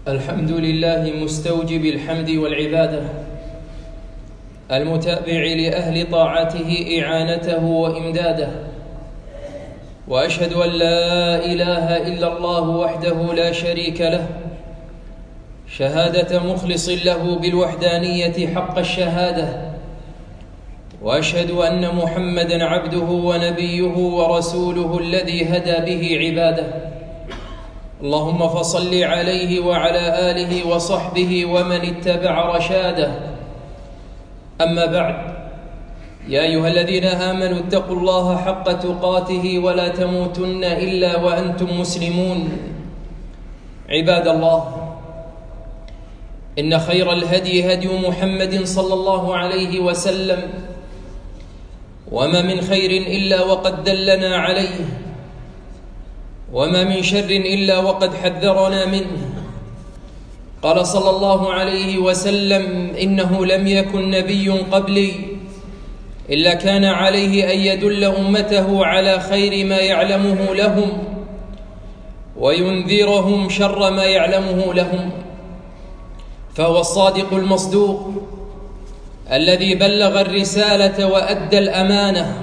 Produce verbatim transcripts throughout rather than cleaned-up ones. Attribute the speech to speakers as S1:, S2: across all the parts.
S1: الحمد لله مستوجب الحمد والعبادة، المتابع لأهل طاعته إعانته وإمداده، وأشهد أن لا إله إلا الله وحده لا شريك له شهادة مخلص له بالوحدانية حق الشهادة، وأشهد أن محمدًا عبده ونبيه ورسوله الذي هدى به عباده. اللهم فصل عليه وعلى آله وصحبه ومن اتبع رشاده. أما بعد، يا أيها الذين آمنوا اتقوا الله حق تقاته ولا تموتن إلا وأنتم مسلمون. عباد الله، إن خير الهدي هدي محمد صلى الله عليه وسلم، وما من خير إلا وقد دلنا عليه، وما من شر إلا وقد حذرنا منه. قال صلى الله عليه وسلم: إنه لم يكن نبي قبلي إلا كان عليه أن يدل أمته على خير ما يعلمه لهم وينذرهم شر ما يعلمه لهم. فهو الصادق المصدوق الذي بلغ الرسالة وأدى الأمانة.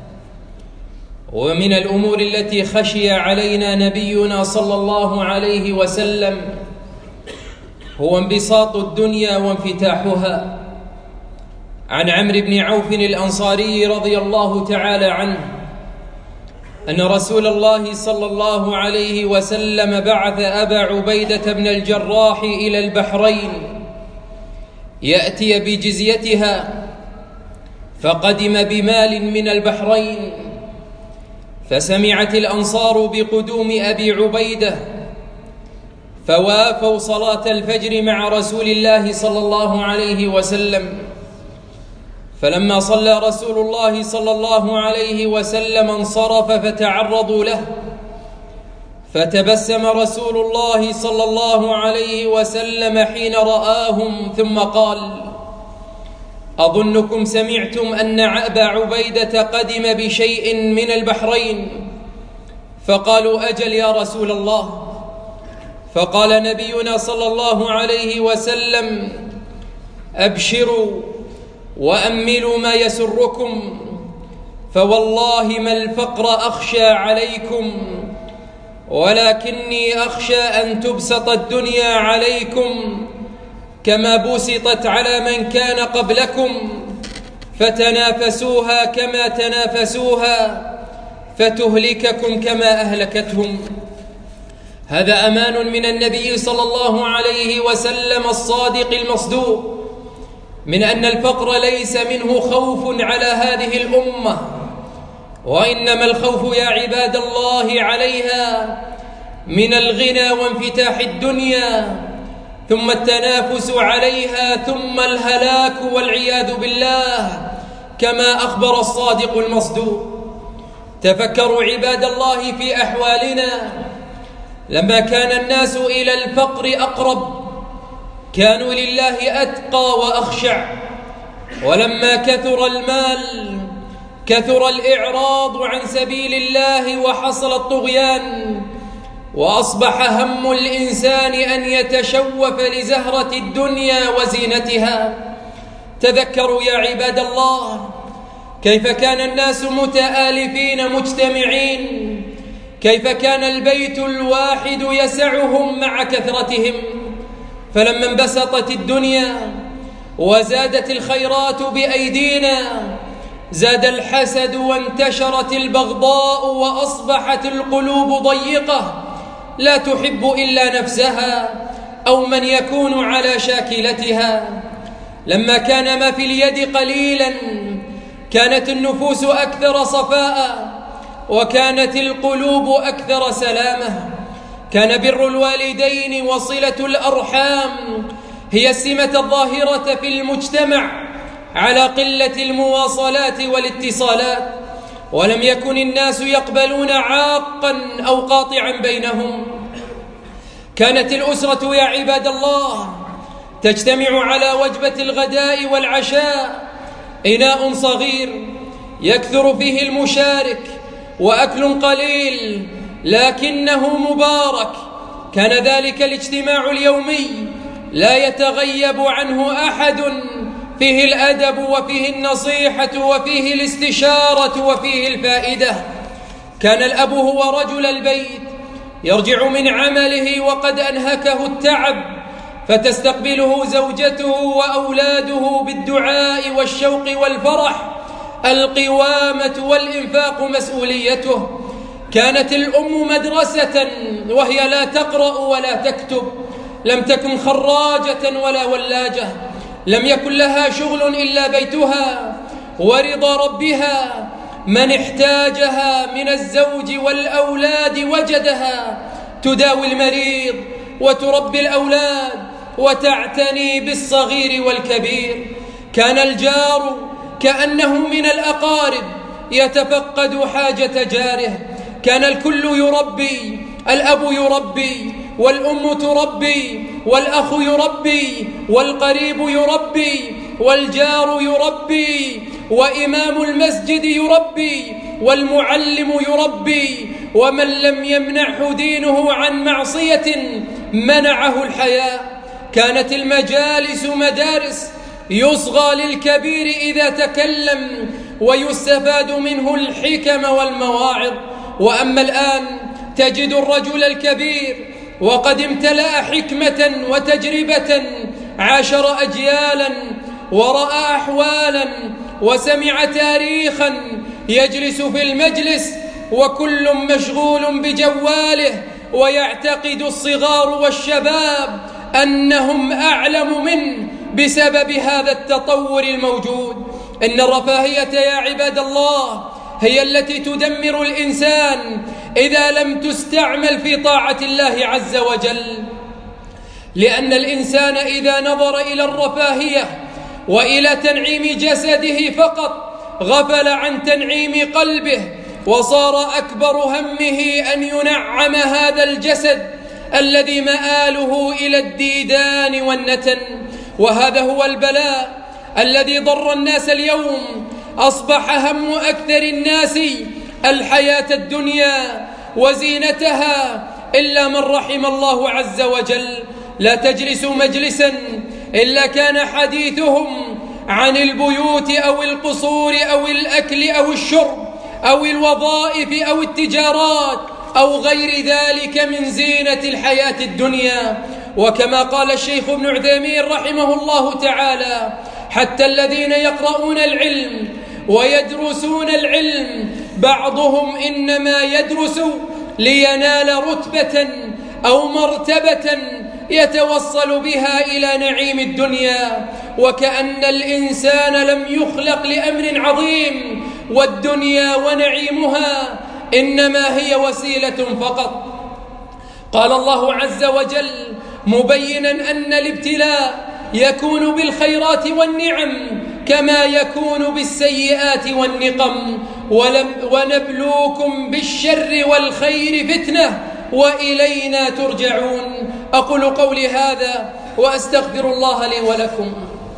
S1: ومن الأمور التي خشي علينا نبينا صلى الله عليه وسلم هو انبساط الدنيا وانفتاحها. عن عمرو بن عوف الأنصاري رضي الله تعالى عنه أن رسول الله صلى الله عليه وسلم بعث أبا عبيدة بن الجراح إلى البحرين يأتي بجزيتها، فقدم بمال من البحرين، فسمعت الأنصار بقدوم أبي عبيدة فوافوا صلاة الفجر مع رسول الله صلى الله عليه وسلم. فلما صلى رسول الله صلى الله عليه وسلم انصرف فتعرضوا له، فتبسم رسول الله صلى الله عليه وسلم حين رآهم ثم قال: أظنكم سمعتم أن أبا عبيدة قدم بشيء من البحرين؟ فقالوا: أجل يا رسول الله. فقال نبينا صلى الله عليه وسلم: أبشروا وأملوا ما يسركم، فوالله ما الفقر أخشى عليكم، ولكني أخشى أن تبسط الدنيا عليكم كما بسطت على من كان قبلكم، فتنافسوها كما تنافسوها، فتهلككم كما أهلكتهم. هذا أمان من النبي صلى الله عليه وسلم الصادق المصدوق من أن الفقر ليس منه خوف على هذه الأمة، وإنما الخوف يا عباد الله عليها من الغنى وانفتاح الدنيا، ثم التنافس عليها، ثم الهلاك والعياذ بالله، كما أخبر الصادق المصدوق. تفكروا عباد الله في أحوالنا. لما كان الناس إلى الفقر أقرب كانوا لله أتقى وأخشع، ولما كثر المال كثر الإعراض عن سبيل الله وحصل الطغيان، وأصبح هم الإنسان أن يتشوف لزهرة الدنيا وزينتها. تذكروا يا عباد الله كيف كان الناس متآلفين مجتمعين، كيف كان البيت الواحد يسعهم مع كثرتهم. فلما انبسطت الدنيا وزادت الخيرات بأيدينا زاد الحسد وانتشرت البغضاء، وأصبحت القلوب ضيقة لا تحب إلا نفسها أو من يكون على شاكلتها. لما كان ما في اليد قليلا كانت النفوس أكثر صفاء، وكانت القلوب أكثر سلامة. كان بر الوالدين وصلة الأرحام هي السمة الظاهرة في المجتمع على قلة المواصلات والاتصالات، ولم يكن الناس يقبلون عاقا أو قاطعا بينهم. كانت الأسرة يا عباد الله تجتمع على وجبة الغداء والعشاء، إناء صغير يكثر فيه المشارك، وأكل قليل لكنه مبارك، كان ذلك الاجتماع اليومي لا يتغيب عنه أحد، فيه الأدب وفيه النصيحة وفيه الاستشارة وفيه الفائدة. كان الأب هو رجل البيت يرجع من عمله وقد أنهكه التعب، فتستقبله زوجته وأولاده بالدعاء والشوق والفرح. القوامة والإنفاق مسؤوليته. كانت الأم مدرسة وهي لا تقرأ ولا تكتب، لم تكن خراجة ولا ولاجة، لم يكن لها شغل إلا بيتها ورضا ربها. من احتاجها من الزوج والأولاد وجدها، تداوي المريض وتربي الأولاد وتعتني بالصغير والكبير. كان الجار كأنه من الأقارب يتفقد حاجة جاره. كان الكل يربي، الأب يربي والأم تربي والأخ يربي والقريب يربي والجار يربي وإمام المسجد يربي والمعلم يربي، ومن لم يمنعه دينه عن معصية منعه الحياة. كانت المجالس مدارس يصغى للكبير إذا تكلم ويستفاد منه الحكم والمواعظ. وأما الآن تجد الرجل الكبير وقد امتلأ حكمة وتجربة، عاشر أجيالا ورأى أحوالا وسمع تاريخا، يجلس في المجلس وكل مشغول بجواله، ويعتقد الصغار والشباب أنهم أعلم منه بسبب هذا التطور الموجود. إن الرفاهية يا عباد الله هي التي تدمر الإنسان إذا لم تستعمل في طاعة الله عز وجل، لأن الإنسان إذا نظر إلى الرفاهية وإلى تنعيم جسده فقط غفل عن تنعيم قلبه، وصار أكبر همه أن ينعم هذا الجسد الذي مآله إلى الديدان والنتن. وهذا هو البلاء الذي ضر الناس اليوم. أصبح هم أكثر الناس الحياة الدنيا وزينتها إلا من رحم الله عز وجل. لا تجلس مجلسا إلا كان حديثهم عن البيوت أو القصور أو الأكل أو الشرب أو الوظائف أو التجارات أو غير ذلك من زينة الحياة الدنيا. وكما قال الشيخ ابن عثيمين رحمه الله تعالى: حتى الذين يقرؤون العلم ويدرسون العلم بعضهم إنما يدرس لينال رتبة أو مرتبة يتوصل بها إلى نعيم الدنيا، وكأن الإنسان لم يخلق لأمر عظيم، والدنيا ونعيمها إنما هي وسيلة فقط. قال الله عز وجل مبينا أن الابتلاء يكون بالخيرات والنعم كما يكون بالسيئات والنقم، ونبلوكم بالشر والخير فتنة وإلينا ترجعون. أقول قولي هذا وأستغفر الله لي ولكم.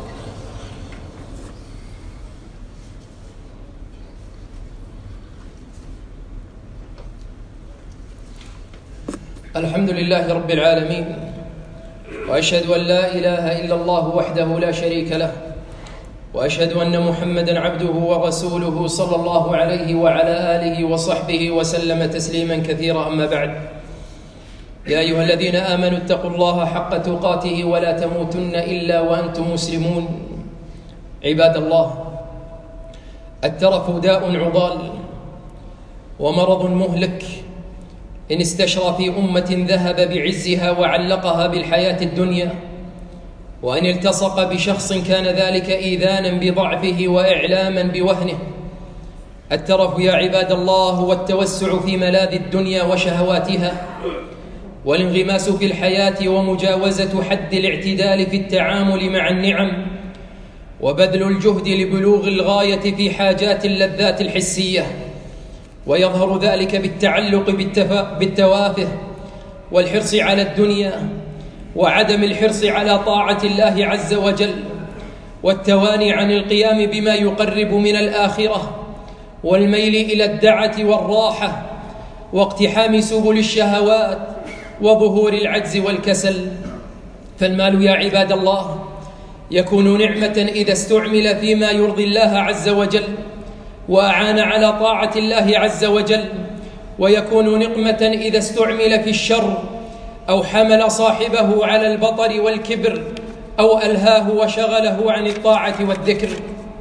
S1: الحمد لله رب العالمين، وأشهد أن لا إله إلا الله وحده لا شريك له، وأشهد أن محمدًا عبده ورسوله صلى الله عليه وعلى آله وصحبه وسلم تسليمًا كثيرا. أما بعد، يا أيها الذين آمنوا اتقوا الله حق تقاته ولا تموتن إلا وأنتم مسلمون. عباد الله، الترف داء عضال ومرض مهلك إن استشرى في أمة ذهب بعزها وعلقها بالحياة الدنيا، وإن التصق بشخص كان ذلك إيذانا بضعفه وإعلاما بوهنه. الترف يا عباد الله هو التوسع في ملاذ الدنيا وشهواتها، والانغماس في الحياة ومجاوزة حد الاعتدال في التعامل مع النعم، وبذل الجهد لبلوغ الغاية في حاجات اللذات الحسية. ويظهر ذلك بالتعلق بالتوافه والحرص على الدنيا، وعدم الحرص على طاعة الله عز وجل، والتواني عن القيام بما يقرب من الآخرة، والميل إلى الدعة والراحة، واقتحام سبل الشهوات، وظهور العجز والكسل. فالمال يا عباد الله يكون نعمة إذا استعمل فيما يرضي الله عز وجل وأعان على طاعة الله عز وجل، ويكون نقمة إذا استعمل في الشر أو حمل صاحبه على البطر والكبر أو ألهاه وشغله عن الطاعة والذكر.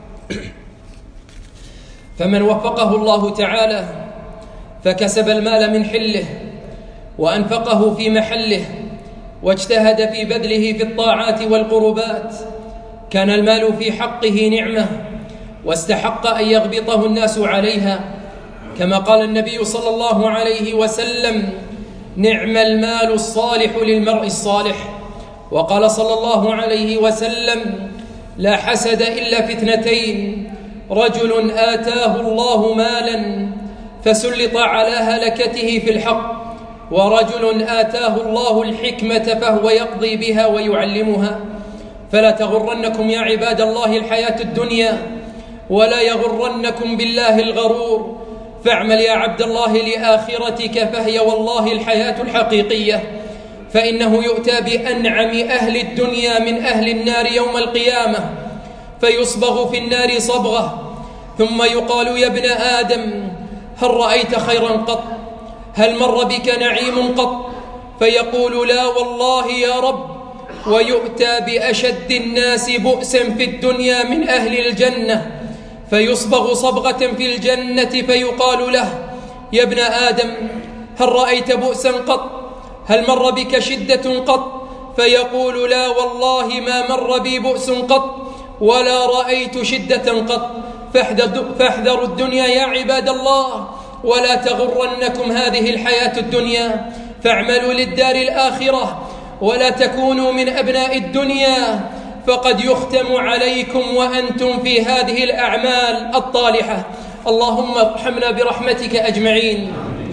S1: فمن وفقه الله تعالى فكسب المال من حله وأنفقه في محله واجتهد في بذله في الطاعات والقربات، كان المال في حقه نعمة واستحق أن يغبطه الناس عليها، كما قال النبي صلى الله عليه وسلم: نعم المال الصالح للمرء الصالح. وقال صلى الله عليه وسلم: لا حسد إلا في اثنتين: رجل آتاه الله مالا فسلط على هلكته في الحق، ورجل آتاه الله الحكمة فهو يقضي بها ويعلمها. فلا تغرنكم يا عباد الله الحياة الدنيا، ولا يغرنكم بالله الغرور، فاعمل يا عبد الله لآخرتك، فهي والله الحياة الحقيقية. فإنه يؤتى بأنعم أهل الدنيا من أهل النار يوم القيامة فيصبغ في النار صبغة، ثم يقال: يا ابن آدم هل رأيت خيرا قط؟ هل مر بك نعيم قط؟ فيقول: لا والله يا رب. ويؤتى بأشد الناس بؤسا في الدنيا من أهل الجنة فيصبغ صبغة في الجنة فيقال له: يا ابن آدم هل رأيت بؤسا قط؟ هل مر بك شدة قط؟ فيقول: لا والله ما مر بي بؤس قط ولا رأيت شدة قط. فاحذروا الدنيا يا عباد الله، ولا تغرنكم هذه الحياة الدنيا، فاعملوا للدار الآخرة، ولا تكونوا من أبناء الدنيا، فقد يختم عليكم وأنتم في هذه الأعمال الطالحة. اللهم ارحمنا برحمتك أجمعين.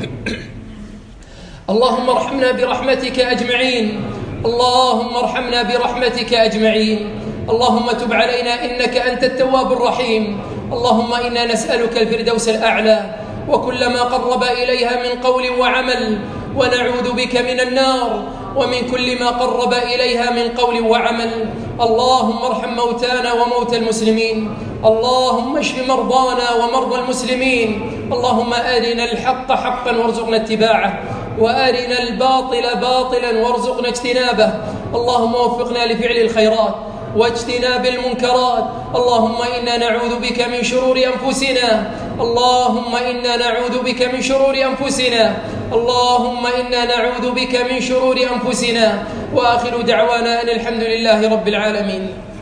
S1: اللهم ارحمنا برحمتك أجمعين. اللهم ارحمنا برحمتك أجمعين. اللهم تب علينا إنك أنت التواب الرحيم. اللهم إنا نسألك الفردوس الأعلى وكل ما قرب إليها من قول وعمل، ونعوذ بك من النار ومن كل ما قرب إليها من قول وعمل. اللهم ارحم موتانا وموتى المسلمين. اللهم اشف مرضانا ومرضى المسلمين. اللهم أرنا الحق حقا وارزقنا اتباعه، وأرنا الباطل باطلا وارزقنا اجتنابه. اللهم وفقنا لفعل الخيرات واجتناب المنكرات. اللهم إنا نعوذ بك من شرور أنفسنا. اللهم إنا نعوذ بك من شرور أنفسنا. اللهم إنا نعوذ بك من شرور أنفسنا. وآخر دعوانا أن الحمد لله رب العالمين.